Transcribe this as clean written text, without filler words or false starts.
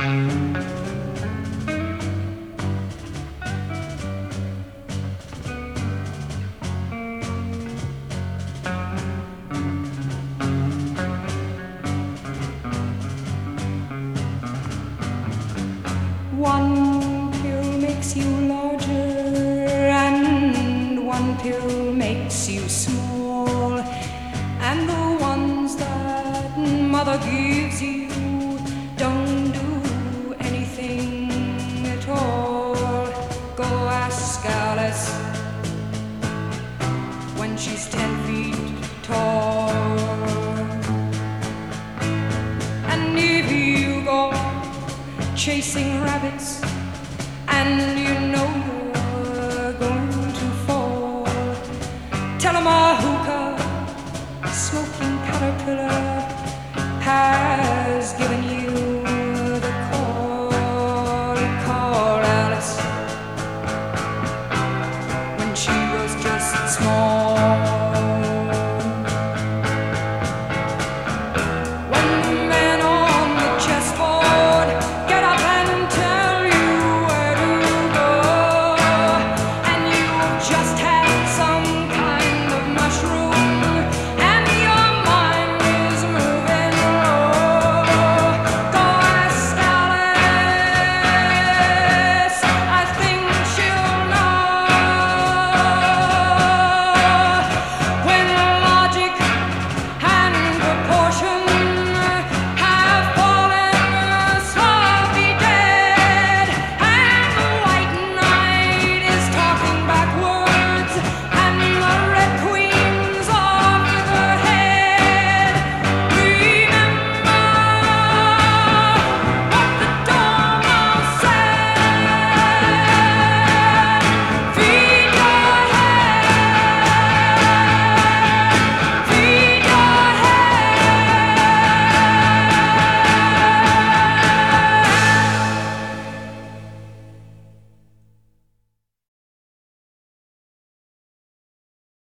One pill makes you larger and one pill makes you small, and the ones that mother gives you don't do anything at all. Go ask Alice when she's 10 feet tall. And if you go chasing rabbits and